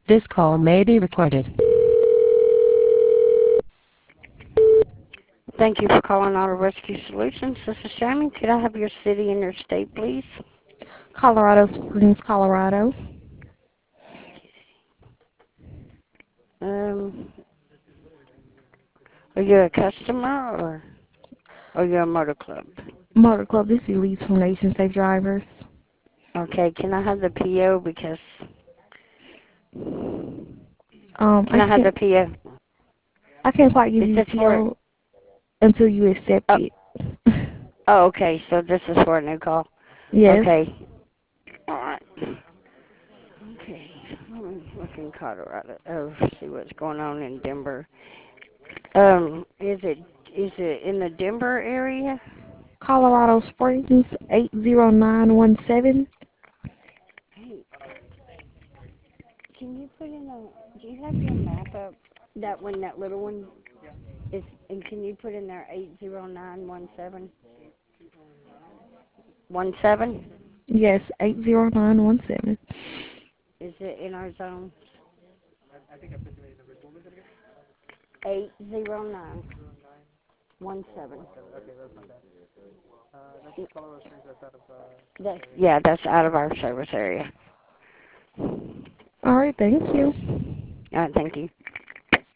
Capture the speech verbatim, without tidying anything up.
This call may be recorded. Thank you for calling Auto Rescue Solutions. This is Jamie. Could I have your city and your state, please? Colorado Springs, Colorado. Um, are you a customer or are you a motor club? Motor Club, this is Elise from Nation Safe Drivers. Okay, can I have the P O because... Um, Can I I have the can't, P O? I can't quite give Is you the this for... P O until you accept Oh, it. oh, okay, so this is for a new call. Yes. Okay. Alright. Okay, let me look in Colorado. Oh, see what's going on in Denver. Um, is it is it in the Denver area? Colorado Springs, eight zero nine one seven. Hey, can you put in a? Do you have your map up? That one, that little one, is. And can you put in there eight zero nine one seven? One seven? Yes, eight zero nine one seven. Is it in our zone? Eight zero nine one seven. That's, yeah, that's out of our service area. All right, thank you. All right, thank you.